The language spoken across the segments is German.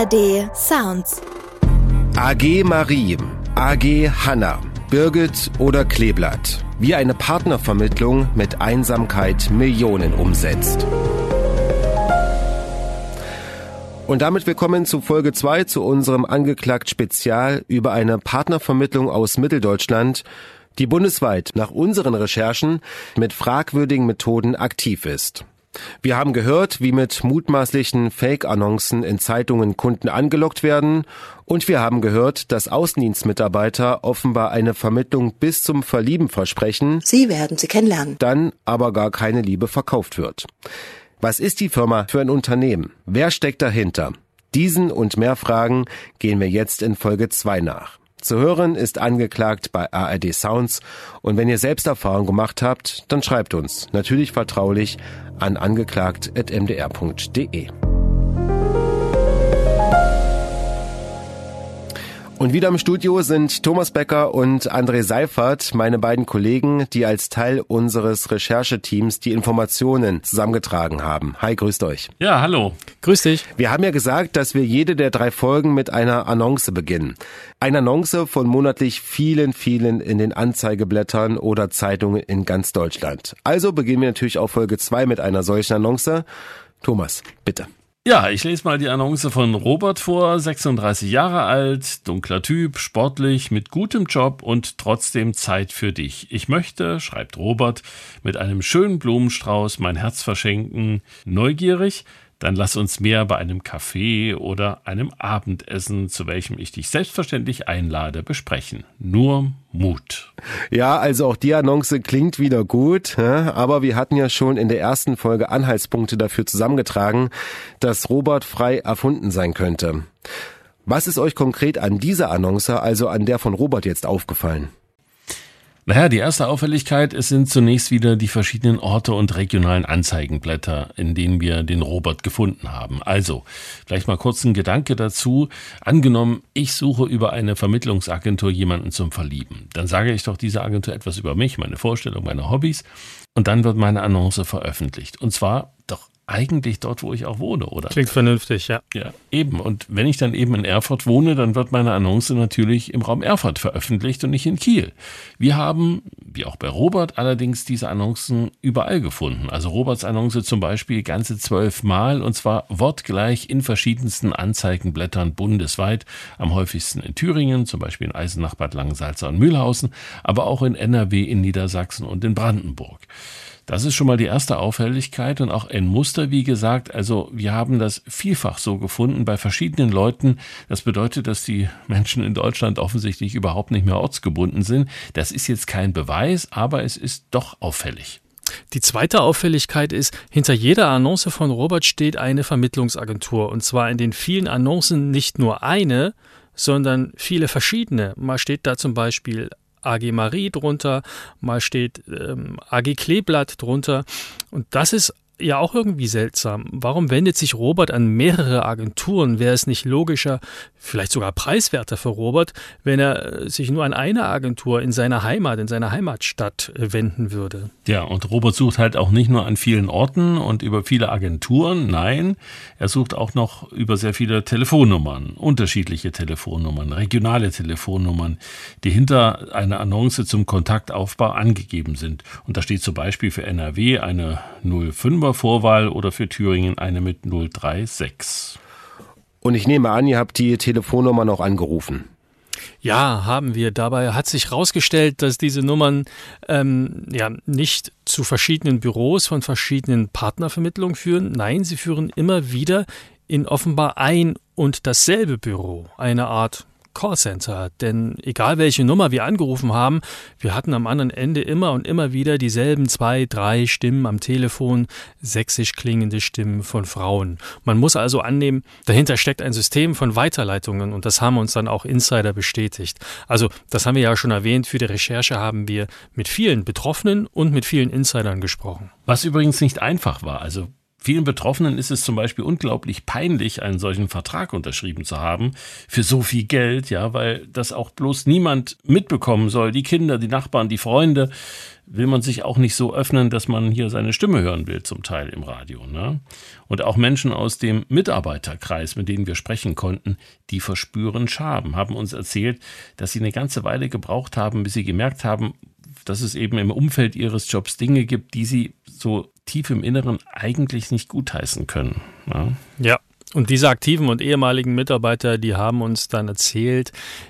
ARD Sounds. AG Marie, AG Hanna, Birgit oder Kleeblatt. Wie eine Partnervermittlung mit Einsamkeit Millionen umsetzt. Und damit willkommen zu Folge 2 zu unserem Angeklagt-Spezial über eine Partnervermittlung aus Mitteldeutschland, die bundesweit nach unseren Recherchen mit fragwürdigen Methoden aktiv ist. Wir haben gehört, wie mit mutmaßlichen Fake-Annoncen in Zeitungen Kunden angelockt werden, und wir haben gehört, dass Außendienstmitarbeiter offenbar eine Vermittlung bis zum Verlieben versprechen, Sie werden sie kennenlernen, dann aber gar keine Liebe verkauft wird. Was ist die Firma für ein Unternehmen? Wer steckt dahinter? Diesen und mehr Fragen gehen wir jetzt in Folge 2 nach. Zu hören ist Angeklagt bei ARD Sounds, und wenn ihr selbst Erfahrung gemacht habt, dann schreibt uns, natürlich vertraulich, an angeklagt@mdr.de. Und wieder im Studio sind Thomas Becker und André Seifert, meine beiden Kollegen, die als Teil unseres Rechercheteams die Informationen zusammengetragen haben. Hi, grüßt euch. Ja, hallo. Grüß dich. Wir haben ja gesagt, dass wir jede der 3 Folgen mit einer Annonce beginnen. Eine Annonce von monatlich vielen in den Anzeigeblättern oder Zeitungen in ganz Deutschland. Also beginnen wir natürlich auch Folge 2 mit einer solchen Annonce. Thomas, bitte. Ja, ich lese mal die Annonce von Robert vor, 36 Jahre alt, dunkler Typ, sportlich, mit gutem Job und trotzdem Zeit für dich. Ich möchte, schreibt Robert, mit einem schönen Blumenstrauß mein Herz verschenken. Neugierig? Dann lass uns mehr bei einem Kaffee oder einem Abendessen, zu welchem ich dich selbstverständlich einlade, besprechen. Nur Mut. Ja, also auch die Annonce klingt wieder gut, aber wir hatten ja schon in der ersten Folge Anhaltspunkte dafür zusammengetragen, dass Robert frei erfunden sein könnte. Was ist euch konkret an dieser Annonce, also an der von Robert, jetzt aufgefallen? Naja, die erste Auffälligkeit, es sind zunächst wieder die verschiedenen Orte und regionalen Anzeigenblätter, in denen wir den Robert gefunden haben. Also, vielleicht mal kurz ein Gedanke dazu. Angenommen, ich suche über eine Vermittlungsagentur jemanden zum Verlieben. Dann sage ich doch dieser Agentur etwas über mich, meine Vorstellung, meine Hobbys, und dann wird meine Annonce veröffentlicht. Und zwar doch eigentlich dort, wo ich auch wohne, oder? Klingt vernünftig, ja. Ja, eben. Und wenn ich dann eben in Erfurt wohne, dann wird meine Annonce natürlich im Raum Erfurt veröffentlicht und nicht in Kiel. Wir haben, wie auch bei Robert, allerdings diese Annoncen überall gefunden. Also Roberts Annonce zum Beispiel ganze 12 Mal, und zwar wortgleich in verschiedensten Anzeigenblättern bundesweit. Am häufigsten in Thüringen, zum Beispiel in Eisenach, Bad Langensalza und Mühlhausen, aber auch in NRW, in Niedersachsen und in Brandenburg. Das ist schon mal die erste Auffälligkeit und auch ein Muster, wie gesagt. Also wir haben das vielfach so gefunden bei verschiedenen Leuten. Das bedeutet, dass die Menschen in Deutschland offensichtlich überhaupt nicht mehr ortsgebunden sind. Das ist jetzt kein Beweis, aber es ist doch auffällig. Die zweite Auffälligkeit ist, hinter jeder Annonce von Robert steht eine Vermittlungsagentur. Und zwar in den vielen Annoncen nicht nur eine, sondern viele verschiedene. Mal steht da zum Beispiel AG Marie drunter, mal steht AG Kleeblatt drunter, und das ist ja auch irgendwie seltsam. Warum wendet sich Robert an mehrere Agenturen? Wäre es nicht logischer, vielleicht sogar preiswerter für Robert, wenn er sich nur an eine Agentur in seiner Heimat, in seiner Heimatstadt wenden würde? Ja, und Robert sucht halt auch nicht nur an vielen Orten und über viele Agenturen, nein, er sucht auch noch über sehr viele Telefonnummern, unterschiedliche Telefonnummern, regionale Telefonnummern, die hinter einer Annonce zum Kontaktaufbau angegeben sind. Und da steht zum Beispiel für NRW eine 05er Vorwahl oder für Thüringen eine mit 036. Und ich nehme an, ihr habt die Telefonnummer noch angerufen. Ja, haben wir. Dabei hat sich herausgestellt, dass diese Nummern nicht zu verschiedenen Büros von verschiedenen Partnervermittlungen führen. Nein, sie führen immer wieder in offenbar ein und dasselbe Büro, eine Art Callcenter, denn egal welche Nummer wir angerufen haben, wir hatten am anderen Ende immer und immer wieder dieselben 2, 3 Stimmen am Telefon, sächsisch klingende Stimmen von Frauen. Man muss also annehmen, dahinter steckt ein System von Weiterleitungen, und das haben uns dann auch Insider bestätigt. Also das haben wir ja schon erwähnt, für die Recherche haben wir mit vielen Betroffenen und mit vielen Insidern gesprochen. Was übrigens nicht einfach war, also Vielen Betroffenen ist es zum Beispiel unglaublich peinlich, einen solchen Vertrag unterschrieben zu haben für so viel Geld, ja, weil das auch bloß niemand mitbekommen soll. Die Kinder, die Nachbarn, die Freunde, will man sich auch nicht so öffnen, dass man hier seine Stimme hören will, zum Teil im Radio, ne? Und auch Menschen aus dem Mitarbeiterkreis, mit denen wir sprechen konnten, die verspüren Scham, haben uns erzählt, dass sie eine ganze Weile gebraucht haben, bis sie gemerkt haben, dass es eben im Umfeld ihres Jobs Dinge gibt, die sie so tief im Inneren eigentlich nicht gutheißen können. Ja, und diese aktiven und ehemaligen Mitarbeiter, die haben uns dann erzählt,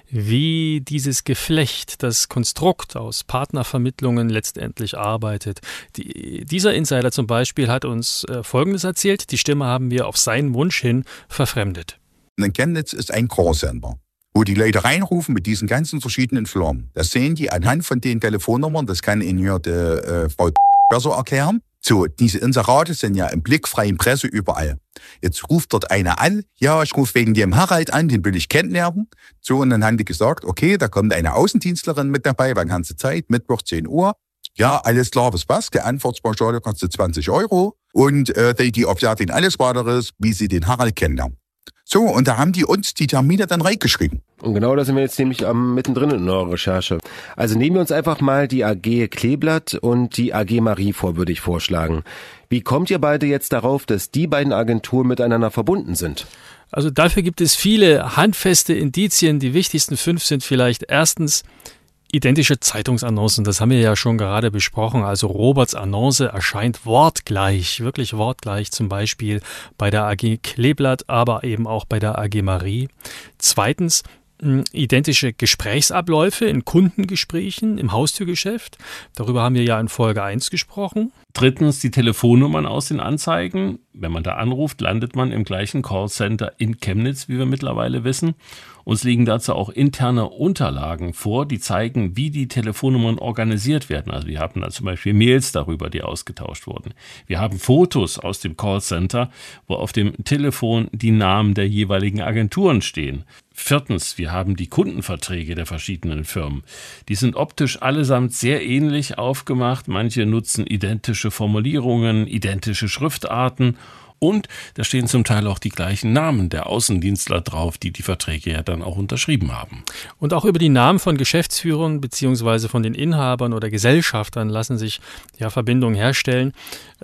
wie dieses Geflecht, das Konstrukt aus Partnervermittlungen letztendlich arbeitet. Dieser Insider zum Beispiel hat uns Folgendes erzählt. Die Stimme haben wir auf seinen Wunsch hin verfremdet. In Chemnitz ist ein Callcenter, wo die Leute reinrufen mit diesen ganzen verschiedenen Firmen. Das sehen die anhand von den Telefonnummern, das kann Ihnen hier die Frau besser erklären. So, diese Inserate sind ja im blickfreien Presse überall. Jetzt ruft dort einer an, ja, ich rufe wegen dem Harald an, den will ich kennenlernen. So, und dann haben die gesagt, okay, da kommt eine Außendienstlerin mit dabei, wann haben Sie Zeit? Mittwoch 10 Uhr. Ja, alles klar, was passt. Der Antwortspauschale kostet 20 € und die erklärt Ihnen alles weiteres, wie Sie den Harald kennenlernen. So, und da haben die uns die Termine dann reingeschrieben. Und genau da sind wir jetzt nämlich mittendrin in eurer Recherche. Also nehmen wir uns einfach mal die AG Kleeblatt und die AG Marie vor, würde ich vorschlagen. Wie kommt ihr beide jetzt darauf, dass die beiden Agenturen miteinander verbunden sind? Also dafür gibt es viele handfeste Indizien. Die wichtigsten 5 sind vielleicht erstens identische Zeitungsannoncen, das haben wir ja schon gerade besprochen. Also Roberts Annonce erscheint wortgleich, wirklich wortgleich, zum Beispiel bei der AG Kleeblatt, aber eben auch bei der AG Marie. Zweitens, identische Gesprächsabläufe in Kundengesprächen im Haustürgeschäft. Darüber haben wir ja in Folge 1 gesprochen. Drittens, die Telefonnummern aus den Anzeigen. Wenn man da anruft, landet man im gleichen Callcenter in Chemnitz, wie wir mittlerweile wissen. Uns liegen dazu auch interne Unterlagen vor, die zeigen, wie die Telefonnummern organisiert werden. Also wir haben da zum Beispiel Mails darüber, die ausgetauscht wurden. Wir haben Fotos aus dem Callcenter, wo auf dem Telefon die Namen der jeweiligen Agenturen stehen. Viertens, wir haben die Kundenverträge der verschiedenen Firmen. Die sind optisch allesamt sehr ähnlich aufgemacht. Manche nutzen identische Formulierungen, identische Schriftarten. Und da stehen zum Teil auch die gleichen Namen der Außendienstler drauf, die die Verträge ja dann auch unterschrieben haben. Und auch über die Namen von Geschäftsführern bzw. von den Inhabern oder Gesellschaftern lassen sich ja Verbindungen herstellen.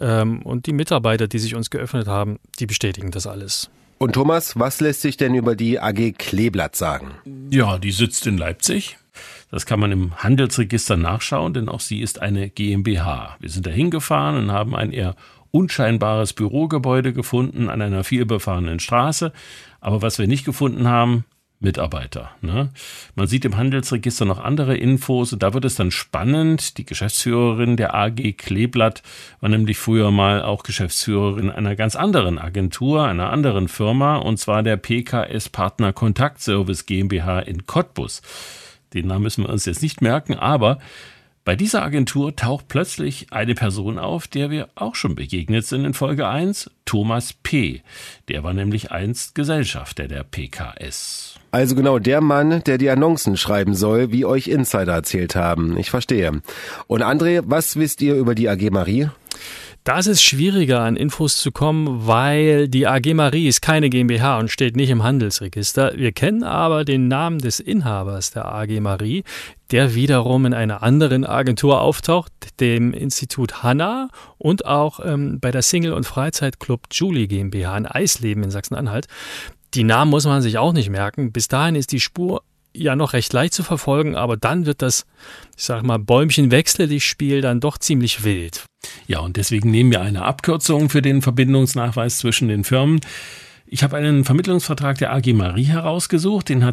Und die Mitarbeiter, die sich uns geöffnet haben, die bestätigen das alles. Und Thomas, was lässt sich denn über die AG Kleeblatt sagen? Ja, die sitzt in Leipzig. Das kann man im Handelsregister nachschauen, denn auch sie ist eine GmbH. Wir sind da hingefahren und haben ein eher unscheinbares Bürogebäude gefunden an einer vielbefahrenen Straße. Aber was wir nicht gefunden haben, Mitarbeiter. Ne? Man sieht im Handelsregister noch andere Infos und da wird es dann spannend. Die Geschäftsführerin der AG Kleeblatt war nämlich früher mal auch Geschäftsführerin einer ganz anderen Agentur, einer anderen Firma, und zwar der PKS Partner Kontaktservice GmbH in Cottbus. Den Namen müssen wir uns jetzt nicht merken, aber bei dieser Agentur taucht plötzlich eine Person auf, der wir auch schon begegnet sind in Folge 1, Thomas P. Der war nämlich einst Gesellschafter der PKS. Also genau der Mann, der die Annoncen schreiben soll, wie euch Insider erzählt haben. Ich verstehe. Und André, was wisst ihr über die AG Marie? Da ist es schwieriger, an Infos zu kommen, weil die AG Marie ist keine GmbH und steht nicht im Handelsregister. Wir kennen aber den Namen des Inhabers der AG Marie, der wiederum in einer anderen Agentur auftaucht, dem Institut Hanna und auch bei der Single- und Freizeitclub Julie GmbH in Eisleben in Sachsen-Anhalt. Die Namen muss man sich auch nicht merken. Bis dahin ist die Spur ja noch recht leicht zu verfolgen, aber dann wird das, ich sag mal, Bäumchen-Wechsel-Spiel dann doch ziemlich wild. Ja, und deswegen nehmen wir eine Abkürzung für den Verbindungsnachweis zwischen den Firmen. Ich habe einen Vermittlungsvertrag der AG Marie herausgesucht, den hat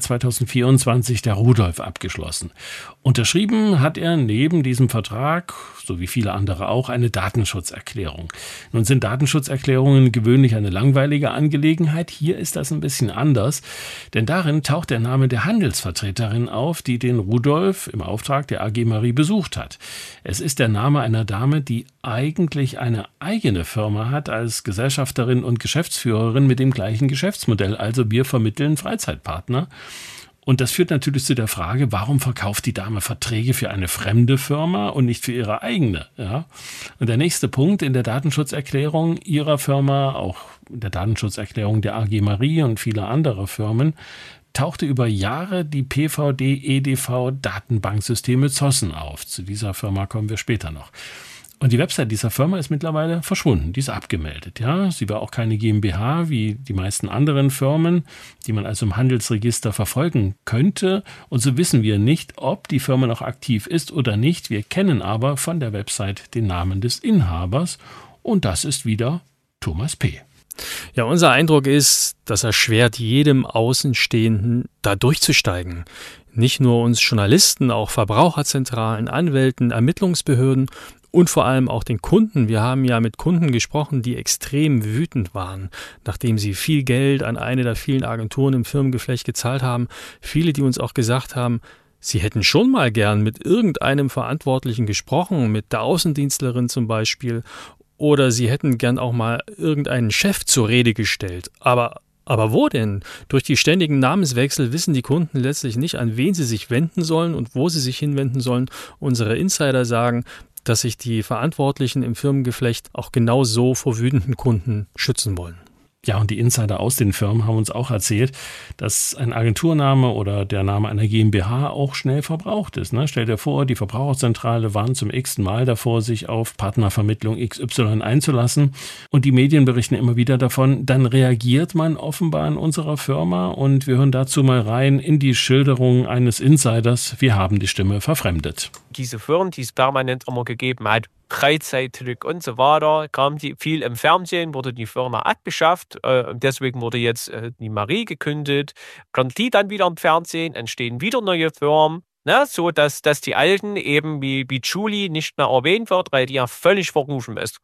2024 der Rudolf abgeschlossen. Unterschrieben hat er neben diesem Vertrag, so wie viele andere auch, eine Datenschutzerklärung. Nun sind Datenschutzerklärungen gewöhnlich eine langweilige Angelegenheit. Hier ist das ein bisschen anders, denn darin taucht der Name der Handelsvertreterin auf, die den Rudolf im Auftrag der AG Marie besucht hat. Es ist der Name einer Dame, die eigentlich eine eigene Firma hat als Gesellschafterin und Geschäftsführerin mit dem gleichen Geschäftsmodell. Also wir vermitteln Freizeitpartner. Und das führt natürlich zu der Frage, warum verkauft die Dame Verträge für eine fremde Firma und nicht für ihre eigene? Ja? Und der nächste Punkt in der Datenschutzerklärung ihrer Firma, auch in der Datenschutzerklärung der AG Marie und vieler anderer Firmen, tauchte über Jahre die PVD-EDV-Datenbanksysteme Zossen auf. Zu dieser Firma kommen wir später noch. Und die Website dieser Firma ist mittlerweile verschwunden, die ist abgemeldet. Ja? Sie war auch keine GmbH wie die meisten anderen Firmen, die man also im Handelsregister verfolgen könnte. Und so wissen wir nicht, ob die Firma noch aktiv ist oder nicht. Wir kennen aber von der Website den Namen des Inhabers und das ist wieder Thomas P. Ja, unser Eindruck ist, das erschwert jedem Außenstehenden, da durchzusteigen. Nicht nur uns Journalisten, auch Verbraucherzentralen, Anwälten, Ermittlungsbehörden und vor allem auch den Kunden. Wir haben ja mit Kunden gesprochen, die extrem wütend waren, nachdem sie viel Geld an eine der vielen Agenturen im Firmengeflecht gezahlt haben. Viele, die uns auch gesagt haben, sie hätten schon mal gern mit irgendeinem Verantwortlichen gesprochen, mit der Außendienstlerin zum Beispiel, oder sie hätten gern auch mal irgendeinen Chef zur Rede gestellt. Aber wo denn? Durch die ständigen Namenswechsel wissen die Kunden letztlich nicht, an wen sie sich wenden sollen und wo sie sich hinwenden sollen. Unsere Insider sagen, dass sich die Verantwortlichen im Firmengeflecht auch genau so vor wütenden Kunden schützen wollen. Ja, und die Insider aus den Firmen haben uns auch erzählt, dass ein Agenturname oder der Name einer GmbH auch schnell verbraucht ist. Ne? Stell dir vor, die Verbraucherzentrale warnt zum x-ten Mal davor, sich auf Partnervermittlung XY einzulassen. Und die Medien berichten immer wieder davon. Dann reagiert man offenbar in unserer Firma. Und wir hören dazu mal rein in die Schilderung eines Insiders. Wir haben die Stimme verfremdet. Diese Firmen, die es permanent immer gegeben hat, Freizeittück und so weiter, kam die viel im Fernsehen, wurde die Firma abgeschafft, deswegen wurde jetzt die Marie gekündigt, kommt die dann wieder im Fernsehen, entstehen wieder neue Firmen, ne, so dass die alten eben wie Julie nicht mehr erwähnt wird, weil die ja völlig verrufen ist.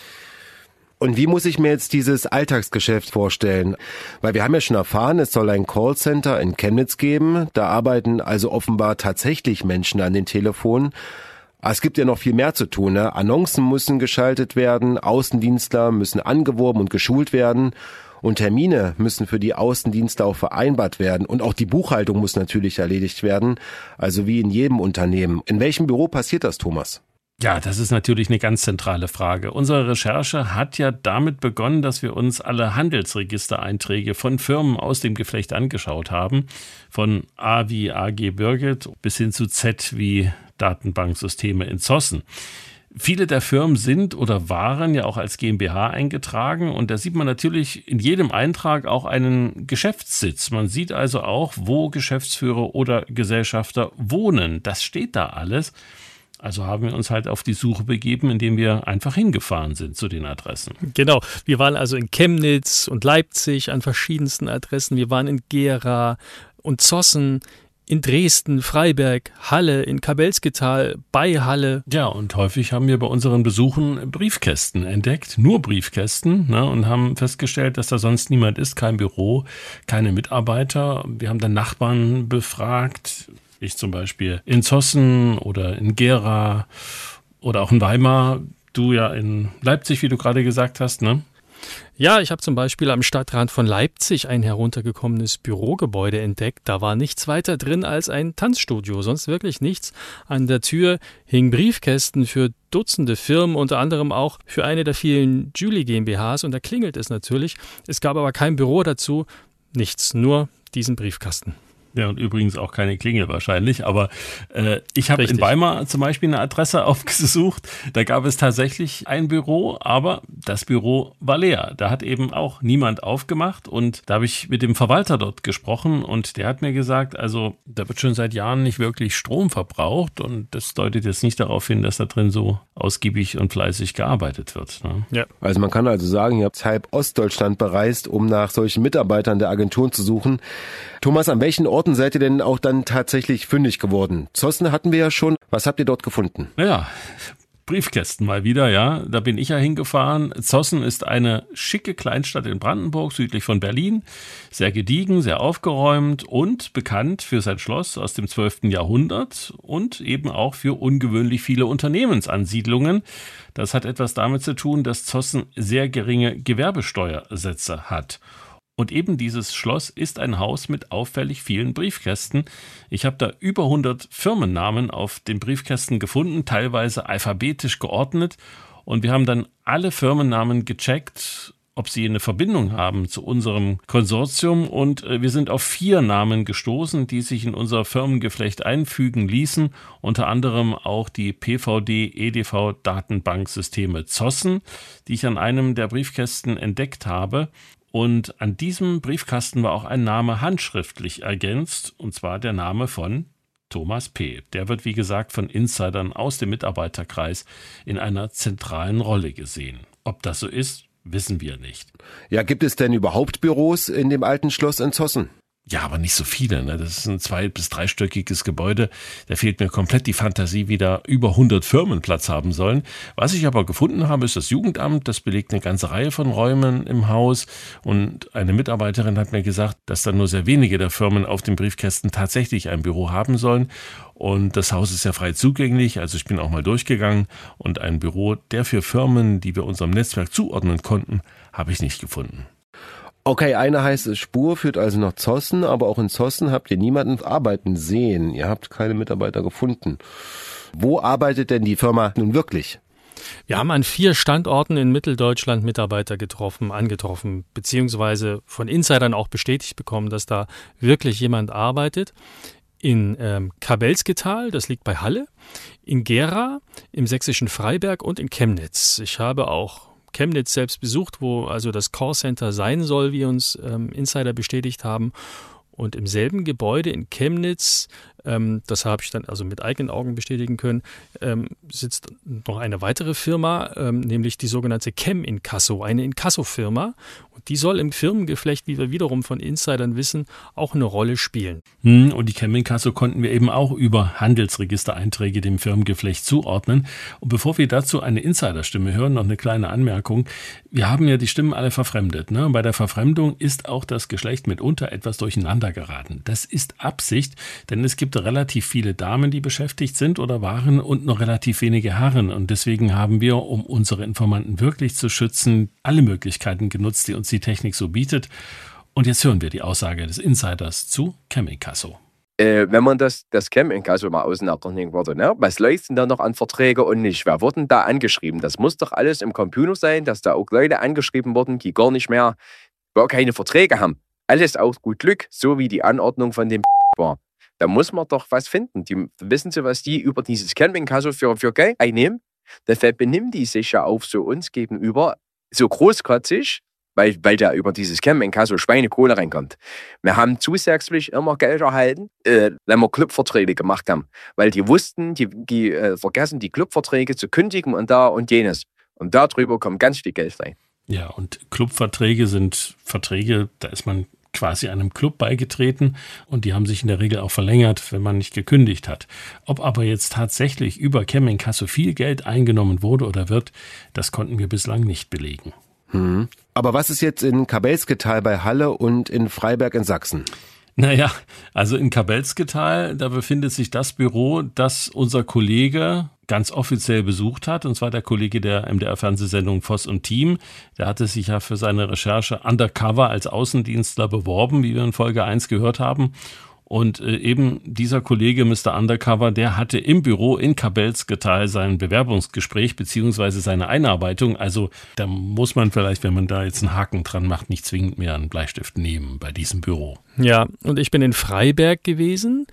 Und wie muss ich mir jetzt dieses Alltagsgeschäft vorstellen? Weil wir haben ja schon erfahren, es soll ein Callcenter in Chemnitz geben, da arbeiten also offenbar tatsächlich Menschen an den Telefonen. Aber es gibt ja noch viel mehr zu tun. Ne? Annoncen müssen geschaltet werden, Außendienstler müssen angeworben und geschult werden und Termine müssen für die Außendienstler auch vereinbart werden. Und auch die Buchhaltung muss natürlich erledigt werden, also wie in jedem Unternehmen. In welchem Büro passiert das, Thomas? Ja, das ist natürlich eine ganz zentrale Frage. Unsere Recherche hat ja damit begonnen, dass wir uns alle Handelsregistereinträge von Firmen aus dem Geflecht angeschaut haben. Von A wie AG Birgit bis hin zu Z wie Datenbanksysteme in Zossen. Viele der Firmen sind oder waren ja auch als GmbH eingetragen und da sieht man natürlich in jedem Eintrag auch einen Geschäftssitz. Man sieht also auch, wo Geschäftsführer oder Gesellschafter wohnen. Das steht da alles. Also haben wir uns halt auf die Suche begeben, indem wir einfach hingefahren sind zu den Adressen. Genau, wir waren also in Chemnitz und Leipzig an verschiedensten Adressen. Wir waren in Gera und Zossen, in Dresden, Freiberg, Halle, in Kabelsketal, bei Halle. Ja, und häufig haben wir bei unseren Besuchen Briefkästen entdeckt, nur Briefkästen, ne, und haben festgestellt, dass da sonst niemand ist, kein Büro, keine Mitarbeiter. Wir haben dann Nachbarn befragt, ich zum Beispiel in Zossen oder in Gera oder auch in Weimar, du ja in Leipzig, wie du gerade gesagt hast, ne? Ja, ich habe zum Beispiel am Stadtrand von Leipzig ein heruntergekommenes Bürogebäude entdeckt. Da war nichts weiter drin als ein Tanzstudio, sonst wirklich nichts. An der Tür hingen Briefkästen für Dutzende Firmen, unter anderem auch für eine der vielen Julie GmbHs. Und da klingelt es natürlich. Es gab aber kein Büro dazu, nichts, nur diesen Briefkasten. Ja, und übrigens auch keine Klingel wahrscheinlich, aber ich habe in Weimar zum Beispiel eine Adresse aufgesucht, da gab es tatsächlich ein Büro, aber das Büro war leer. Da hat eben auch niemand aufgemacht und da habe ich mit dem Verwalter dort gesprochen und der hat mir gesagt, also da wird schon seit Jahren nicht wirklich Strom verbraucht und das deutet jetzt nicht darauf hin, dass da drin so ausgiebig und fleißig gearbeitet wird. Ne? Ja. Also man kann also sagen, ihr habt halb Ostdeutschland bereist, um nach solchen Mitarbeitern der Agenturen zu suchen. Thomas, an welchen Orten seid ihr denn auch dann tatsächlich fündig geworden? Zossen hatten wir ja schon. Was habt ihr dort gefunden? Naja, Briefkästen mal wieder, ja. Da bin ich ja hingefahren. Zossen ist eine schicke Kleinstadt in Brandenburg, südlich von Berlin. Sehr gediegen, sehr aufgeräumt und bekannt für sein Schloss aus dem 12. Jahrhundert und eben auch für ungewöhnlich viele Unternehmensansiedlungen. Das hat etwas damit zu tun, dass Zossen sehr geringe Gewerbesteuersätze hat. Und eben dieses Schloss ist ein Haus mit auffällig vielen Briefkästen. Ich habe da über 100 Firmennamen auf den Briefkästen gefunden, teilweise alphabetisch geordnet. Und wir haben dann alle Firmennamen gecheckt, ob sie eine Verbindung haben zu unserem Konsortium. Und wir sind auf 4 Namen gestoßen, die sich in unser Firmengeflecht einfügen ließen. Unter anderem auch die PVD-EDV-Datenbanksysteme Zossen, die ich an einem der Briefkästen entdeckt habe. Und an diesem Briefkasten war auch ein Name handschriftlich ergänzt, und zwar der Name von Thomas P. Der wird, wie gesagt, von Insidern aus dem Mitarbeiterkreis in einer zentralen Rolle gesehen. Ob das so ist, wissen wir nicht. Ja, gibt es denn überhaupt Büros in dem alten Schloss in Zossen? Ja, aber nicht so viele. Ne? Das ist ein 2- bis 3-stöckiges Gebäude. Da fehlt mir komplett die Fantasie, wie da über 100 Firmen Platz haben sollen. Was ich aber gefunden habe, ist das Jugendamt. Das belegt eine ganze Reihe von Räumen im Haus. Und eine Mitarbeiterin hat mir gesagt, dass dann nur sehr wenige der Firmen auf den Briefkästen tatsächlich ein Büro haben sollen. Und das Haus ist ja frei zugänglich. Also ich bin auch mal durchgegangen. Und ein Büro, der für Firmen, die wir unserem Netzwerk zuordnen konnten, habe ich nicht gefunden. Okay, eine heiße Spur führt also nach Zossen, aber auch in Zossen habt ihr niemanden arbeiten sehen. Ihr habt keine Mitarbeiter gefunden. Wo arbeitet denn die Firma nun wirklich? Wir haben an 4 Standorten in Mitteldeutschland Mitarbeiter angetroffen, beziehungsweise von Insidern auch bestätigt bekommen, dass da wirklich jemand arbeitet. In Kabelsketal, das liegt bei Halle, in Gera, im sächsischen Freiberg und in Chemnitz. Ich habe auch Chemnitz selbst besucht, wo also das Callcenter sein soll, wie uns Insider bestätigt haben. Und im selben Gebäude in Chemnitz, das habe ich dann also mit eigenen Augen bestätigen können, sitzt noch eine weitere Firma, nämlich die sogenannte Chem Inkasso, eine Inkasso-Firma. Und die soll im Firmengeflecht, wie wir wiederum von Insidern wissen, auch eine Rolle spielen. Und die Chem Inkasso konnten wir eben auch über Handelsregistereinträge dem Firmengeflecht zuordnen. Und bevor wir dazu eine Insiderstimme hören, noch eine kleine Anmerkung. Wir haben ja die Stimmen alle verfremdet. Ne? Bei der Verfremdung ist auch das Geschlecht mitunter etwas durcheinander geraten. Das ist Absicht, denn es gibt relativ viele Damen, die beschäftigt sind oder waren und noch relativ wenige Herren. Und deswegen haben wir, um unsere Informanten wirklich zu schützen, alle Möglichkeiten genutzt, die uns die Technik so bietet. Und jetzt hören wir die Aussage des Insiders zu Chem Inkasso. Wenn man das Chem Inkasso mal auseinandernehmen würde, ne? Was läuft denn da noch an Verträge und nicht? Wer wurden da angeschrieben? Das muss doch alles im Computer sein, dass da auch Leute angeschrieben wurden, die gar nicht mehr, gar keine Verträge haben. Alles aus gut Glück, so wie die Anordnung von dem war. Da muss man doch was finden. Wissen Sie, was die über dieses Chem Inkasso für Geld einnehmen? Dafür benehmen die sich ja auch so uns gegenüber so großkotzig, weil da über dieses Chem Inkasso Schweinekohle reinkommt. Wir haben zusätzlich immer Geld erhalten, wenn wir Clubverträge gemacht haben. Weil die wussten, die vergessen, die Clubverträge zu kündigen und da und jenes. Und darüber kommt ganz viel Geld rein. Ja, und Clubverträge sind Verträge, da ist man quasi einem Club beigetreten und die haben sich in der Regel auch verlängert, wenn man nicht gekündigt hat. Ob aber jetzt tatsächlich über Chem Inkasso viel Geld eingenommen wurde oder wird, das konnten wir bislang nicht belegen. Aber was ist jetzt in Kabelsketal bei Halle und in Freiberg in Sachsen? Naja, also in Kabelsketal, da befindet sich das Büro, das unser Kollege ganz offiziell besucht hat, und zwar der Kollege der MDR-Fernsehsendung Voss und Team. Der hatte sich ja für seine Recherche undercover als Außendienstler beworben, wie wir in Folge 1 gehört haben. Und eben dieser Kollege, Mr. Undercover, der hatte im Büro in Kabelsketal sein Bewerbungsgespräch beziehungsweise seine Einarbeitung. Also da muss man vielleicht, wenn man da jetzt einen Haken dran macht, nicht zwingend mehr einen Bleistift nehmen bei diesem Büro. Ja, und ich bin in Freiberg gewesen.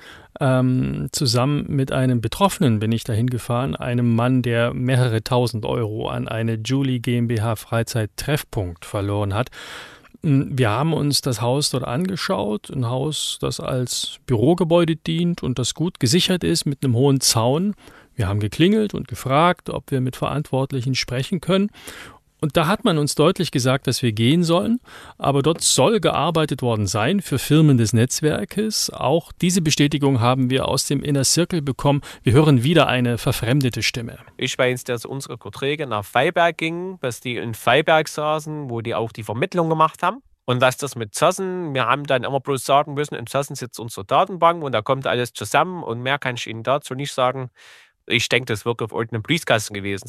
Zusammen mit einem Betroffenen bin ich dahin gefahren, einem Mann, der mehrere tausend Euro an eine Julie GmbH Freizeit-Treffpunkt verloren hat. Wir haben uns das Haus dort angeschaut, ein Haus, das als Bürogebäude dient und das gut gesichert ist mit einem hohen Zaun. Wir haben geklingelt und gefragt, ob wir mit Verantwortlichen sprechen können. Und da hat man uns deutlich gesagt, dass wir gehen sollen, aber dort soll gearbeitet worden sein für Firmen des Netzwerkes. Auch diese Bestätigung haben wir aus dem Inner Circle bekommen. Wir hören wieder eine verfremdete Stimme. Ich weiß, dass unsere Verträge nach Freiberg gingen, dass die in Freiberg saßen, wo die auch die Vermittlung gemacht haben. Und was das mit Zossen, wir haben dann immer bloß sagen müssen, in Zossen sitzt unsere Datenbank und da kommt alles zusammen und mehr kann ich Ihnen dazu nicht sagen. Ich denke, das wird auf irgendeinem Briefkasten gewesen sein.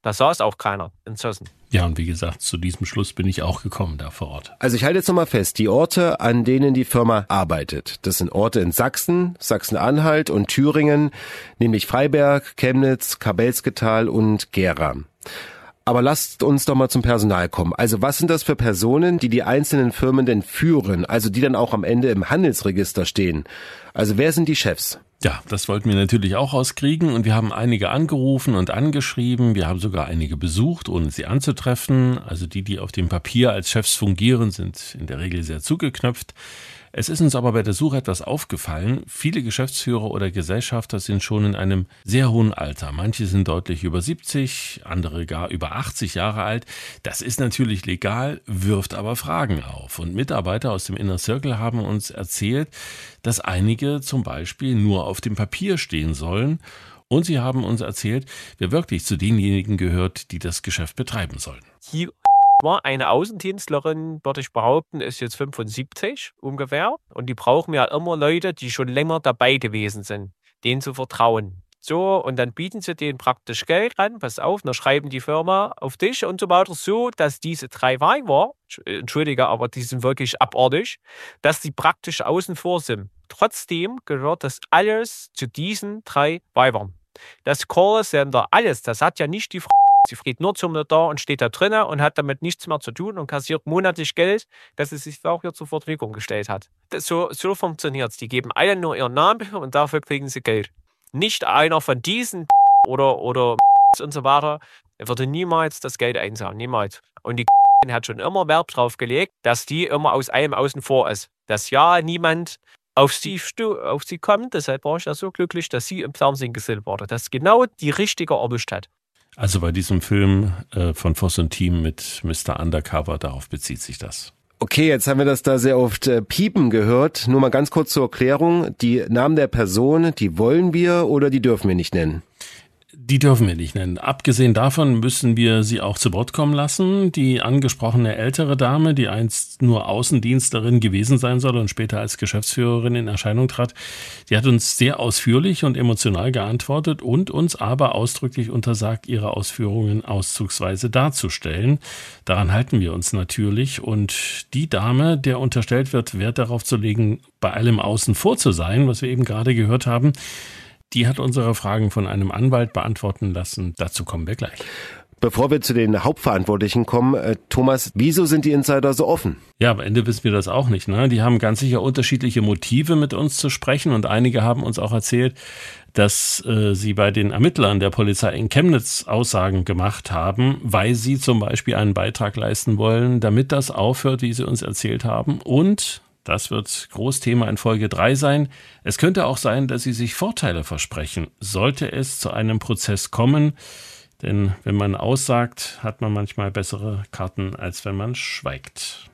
Da saß auch keiner in Zossen. Ja, und wie gesagt, zu diesem Schluss bin ich auch gekommen da vor Ort. Also ich halte jetzt nochmal fest, die Orte, an denen die Firma arbeitet, das sind Orte in Sachsen, Sachsen-Anhalt und Thüringen, nämlich Freiberg, Chemnitz, Kabelsketal und Gera. Aber lasst uns doch mal zum Personal kommen. Also was sind das für Personen, die die einzelnen Firmen denn führen, also die dann auch am Ende im Handelsregister stehen? Also wer sind die Chefs? Ja, das wollten wir natürlich auch rauskriegen und wir haben einige angerufen und angeschrieben. Wir haben sogar einige besucht, ohne sie anzutreffen. Also die auf dem Papier als Chefs fungieren, sind in der Regel sehr zugeknöpft. Es ist uns aber bei der Suche etwas aufgefallen. Viele Geschäftsführer oder Gesellschafter sind schon in einem sehr hohen Alter. Manche sind deutlich über 70, andere gar über 80 Jahre alt. Das ist natürlich legal, wirft aber Fragen auf. Und Mitarbeiter aus dem Inner Circle haben uns erzählt, dass einige zum Beispiel nur auf dem Papier stehen sollen. Und sie haben uns erzählt, wer wirklich zu denjenigen gehört, die das Geschäft betreiben sollen. Hier war eine Außendienstlerin, würde ich behaupten, ist jetzt 75 ungefähr. Und die brauchen ja immer Leute, die schon länger dabei gewesen sind, denen zu vertrauen. So, und dann bieten sie denen praktisch Geld an, pass auf, dann schreiben die Firma auf dich und so weiter, so, dass diese 3 Weiber, entschuldige, aber die sind wirklich abartig, dass die praktisch außen vor sind. Trotzdem gehört das alles zu diesen 3 Weibern. Das Callcenter, alles, das hat ja nicht die Frau. Sie geht nur zum Notar und steht da drinnen und hat damit nichts mehr zu tun und kassiert monatlich Geld, das sie sich auch hier zur Verfügung gestellt hat. So funktioniert es. Die geben alle nur ihren Namen und dafür kriegen sie Geld. Nicht einer von diesen oder und so weiter würde niemals das Geld einzahlen. Niemals. Und die hat schon immer Wert drauf gelegt, dass die immer aus allem außen vor ist. Dass ja niemand auf sie kommt. Deshalb war ich ja so glücklich, dass sie im Fernsehen gesehen wurde. Dass genau die richtige erwischt hat. Also bei diesem Film von Voss und Team mit Mr. Undercover, darauf bezieht sich das. Okay, jetzt haben wir das da sehr oft piepen gehört. Nur mal ganz kurz zur Erklärung. Die Namen der Person, die wollen wir oder die dürfen wir nicht nennen? Die dürfen wir nicht nennen. Abgesehen davon müssen wir sie auch zu Wort kommen lassen. Die angesprochene ältere Dame, die einst nur Außendienstlerin gewesen sein soll und später als Geschäftsführerin in Erscheinung trat, die hat uns sehr ausführlich und emotional geantwortet und uns aber ausdrücklich untersagt, ihre Ausführungen auszugsweise darzustellen. Daran halten wir uns natürlich. Und die Dame, der unterstellt wird, Wert darauf zu legen, bei allem außen vor zu sein, was wir eben gerade gehört haben, die hat unsere Fragen von einem Anwalt beantworten lassen. Dazu kommen wir gleich. Bevor wir zu den Hauptverantwortlichen kommen, Thomas, wieso sind die Insider so offen? Ja, am Ende wissen wir das auch nicht, ne? Die haben ganz sicher unterschiedliche Motive, mit uns zu sprechen. Und einige haben uns auch erzählt, dass sie bei den Ermittlern der Polizei in Chemnitz Aussagen gemacht haben, weil sie zum Beispiel einen Beitrag leisten wollen, damit das aufhört, wie sie uns erzählt haben. Und das wird Großthema in Folge 3 sein. Es könnte auch sein, dass sie sich Vorteile versprechen, sollte es zu einem Prozess kommen. Denn wenn man aussagt, hat man manchmal bessere Karten, als wenn man schweigt.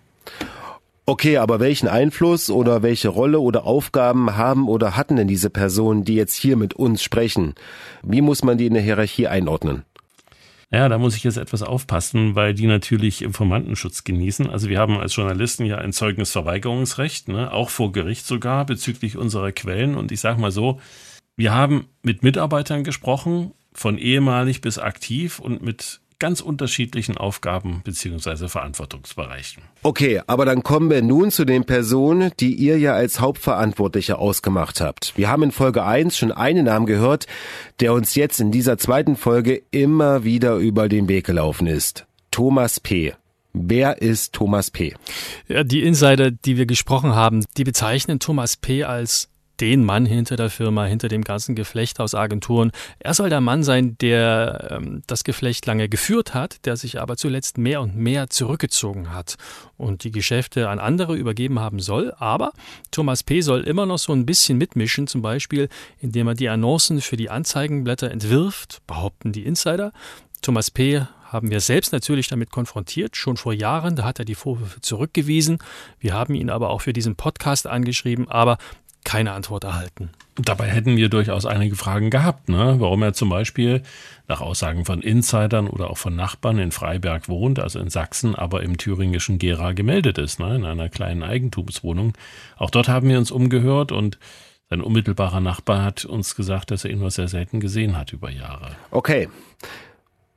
Okay, aber welchen Einfluss oder welche Rolle oder Aufgaben haben oder hatten denn diese Personen, die jetzt hier mit uns sprechen? Wie muss man die in der Hierarchie einordnen? Ja, da muss ich jetzt etwas aufpassen, weil die natürlich Informantenschutz genießen. Also wir haben als Journalisten ja ein Zeugnisverweigerungsrecht, ne, auch vor Gericht sogar, bezüglich unserer Quellen. Und ich sage mal so, wir haben mit Mitarbeitern gesprochen, von ehemalig bis aktiv und mit ganz unterschiedlichen Aufgaben bzw. Verantwortungsbereichen. Okay, aber dann kommen wir nun zu den Personen, die ihr ja als Hauptverantwortliche ausgemacht habt. Wir haben in Folge 1 schon einen Namen gehört, der uns jetzt in dieser zweiten Folge immer wieder über den Weg gelaufen ist. Thomas P. Wer ist Thomas P.? Ja, die Insider, die wir gesprochen haben, die bezeichnen Thomas P. als den Mann hinter der Firma, hinter dem ganzen Geflecht aus Agenturen. Er soll der Mann sein, der das Geflecht lange geführt hat, der sich aber zuletzt mehr und mehr zurückgezogen hat und die Geschäfte an andere übergeben haben soll. Aber Thomas P. soll immer noch so ein bisschen mitmischen, zum Beispiel, indem er die Annoncen für die Anzeigenblätter entwirft, behaupten die Insider. Thomas P. haben wir selbst natürlich damit konfrontiert, schon vor Jahren, da hat er die Vorwürfe zurückgewiesen. Wir haben ihn aber auch für diesen Podcast angeschrieben, aber keine Antwort erhalten. Dabei hätten wir durchaus einige Fragen gehabt, ne? Warum er zum Beispiel nach Aussagen von Insidern oder auch von Nachbarn in Freiberg wohnt, also in Sachsen, aber im thüringischen Gera gemeldet ist, ne? In einer kleinen Eigentumswohnung. Auch dort haben wir uns umgehört und sein unmittelbarer Nachbar hat uns gesagt, dass er ihn nur sehr selten gesehen hat über Jahre. Okay.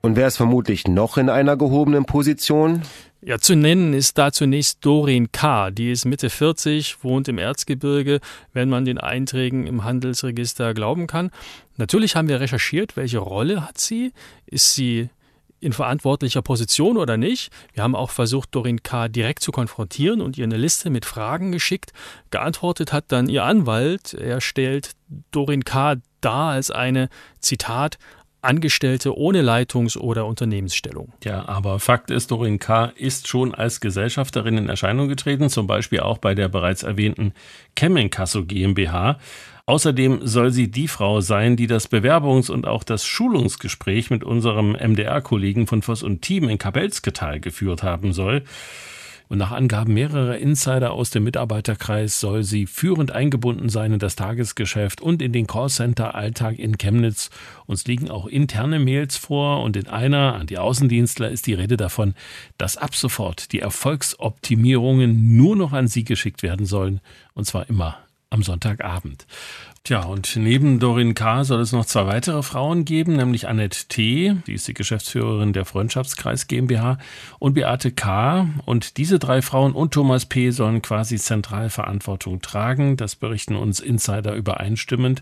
Und wer ist vermutlich noch in einer gehobenen Position? Ja, zu nennen ist da zunächst Doreen K., die ist Mitte 40, wohnt im Erzgebirge, wenn man den Einträgen im Handelsregister glauben kann. Natürlich haben wir recherchiert, welche Rolle hat sie? Ist sie in verantwortlicher Position oder nicht? Wir haben auch versucht, Doreen K. direkt zu konfrontieren und ihr eine Liste mit Fragen geschickt. Geantwortet hat dann ihr Anwalt. Er stellt Doreen K. dar als eine, Zitat, Angestellte ohne Leitungs- oder Unternehmensstellung. Ja, aber Fakt ist, Doreen K. ist schon als Gesellschafterin in Erscheinung getreten, zum Beispiel auch bei der bereits erwähnten Cheminkasso GmbH. Außerdem soll sie die Frau sein, die das Bewerbungs- und auch das Schulungsgespräch mit unserem MDR-Kollegen von Voss und Team in Kabelsketal geführt haben soll. Und nach Angaben mehrerer Insider aus dem Mitarbeiterkreis soll sie führend eingebunden sein in das Tagesgeschäft und in den Callcenter-Alltag in Chemnitz. Uns liegen auch interne Mails vor und in einer an die Außendienstler ist die Rede davon, dass ab sofort die Erfolgsoptimierungen nur noch an sie geschickt werden sollen, und zwar immer am Sonntagabend. Tja, und neben Doreen K. soll es noch 2 weitere Frauen geben, nämlich Annette T., die ist die Geschäftsführerin der Freundschaftskreis GmbH, und Beate K. Und diese 3 Frauen und Thomas P. sollen quasi zentral Verantwortung tragen. Das berichten uns Insider übereinstimmend.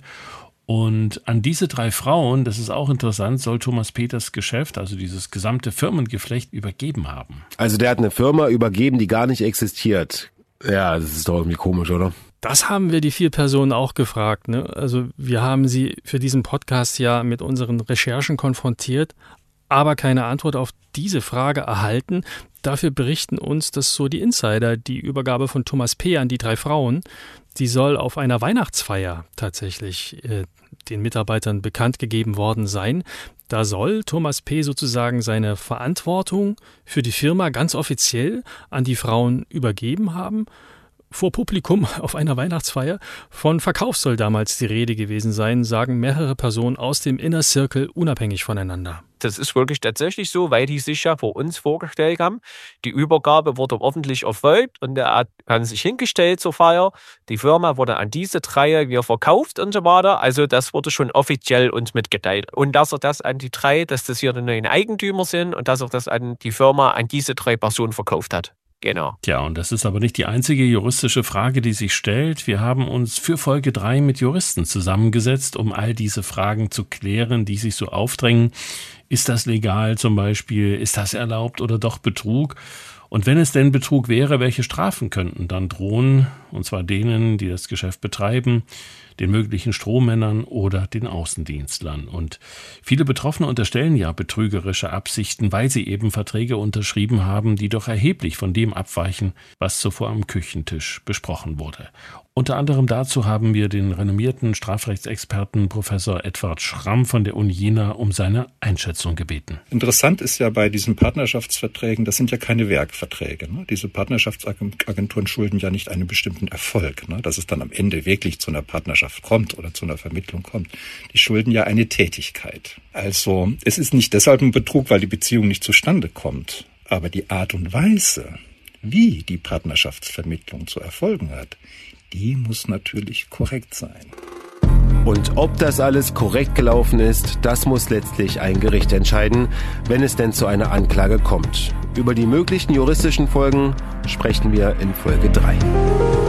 Und an diese 3 Frauen, das ist auch interessant, soll Thomas P. das Geschäft, also dieses gesamte Firmengeflecht, übergeben haben. Also der hat eine Firma übergeben, die gar nicht existiert. Ja, das ist doch irgendwie komisch, oder? Das haben wir die 4 Personen auch gefragt, ne? Also wir haben sie für diesen Podcast ja mit unseren Recherchen konfrontiert, aber keine Antwort auf diese Frage erhalten. Dafür berichten uns das so die Insider. Die Übergabe von Thomas P. an die 3 Frauen, die soll auf einer Weihnachtsfeier tatsächlich den Mitarbeitern bekannt gegeben worden sein. Da soll Thomas P. sozusagen seine Verantwortung für die Firma ganz offiziell an die Frauen übergeben haben. Vor Publikum auf einer Weihnachtsfeier. Von Verkauf soll damals die Rede gewesen sein, sagen mehrere Personen aus dem Inner Circle unabhängig voneinander. Das ist wirklich tatsächlich so, weil die sich ja vor uns vorgestellt haben. Die Übergabe wurde ordentlich erfolgt und er hat sich hingestellt zur Feier. Die Firma wurde an diese 3 wieder verkauft und so weiter. Also das wurde schon offiziell uns mitgeteilt. Und dass er das an die 3, dass das hier die neuen Eigentümer sind und dass er das an die Firma, an diese 3 Personen verkauft hat. Genau. Tja, und das ist aber nicht die einzige juristische Frage, die sich stellt. Wir haben uns für Folge 3 mit Juristen zusammengesetzt, um all diese Fragen zu klären, die sich so aufdrängen. Ist das legal zum Beispiel? Ist das erlaubt oder doch Betrug? Und wenn es denn Betrug wäre, welche Strafen könnten dann drohen? Und zwar denen, die das Geschäft betreiben, den möglichen Strohmännern oder den Außendienstlern. Und viele Betroffene unterstellen ja betrügerische Absichten, weil sie eben Verträge unterschrieben haben, die doch erheblich von dem abweichen, was zuvor am Küchentisch besprochen wurde. Unter anderem dazu haben wir den renommierten Strafrechtsexperten Professor Edward Schramm von der Uni Jena um seine Einschätzung gebeten. Interessant ist ja bei diesen Partnerschaftsverträgen, das sind ja keine Werkverträge. Ne? Diese Partnerschaftsagenturen schulden ja nicht einen bestimmten Erfolg, ne? Dass es dann am Ende wirklich zu einer Partnerschaft kommt oder zu einer Vermittlung kommt. Die schulden ja eine Tätigkeit. Also es ist nicht deshalb ein Betrug, weil die Beziehung nicht zustande kommt. Aber die Art und Weise, wie die Partnerschaftsvermittlung zu erfolgen hat, die muss natürlich korrekt sein. Und ob das alles korrekt gelaufen ist, das muss letztlich ein Gericht entscheiden, wenn es denn zu einer Anklage kommt. Über die möglichen juristischen Folgen sprechen wir in Folge 3.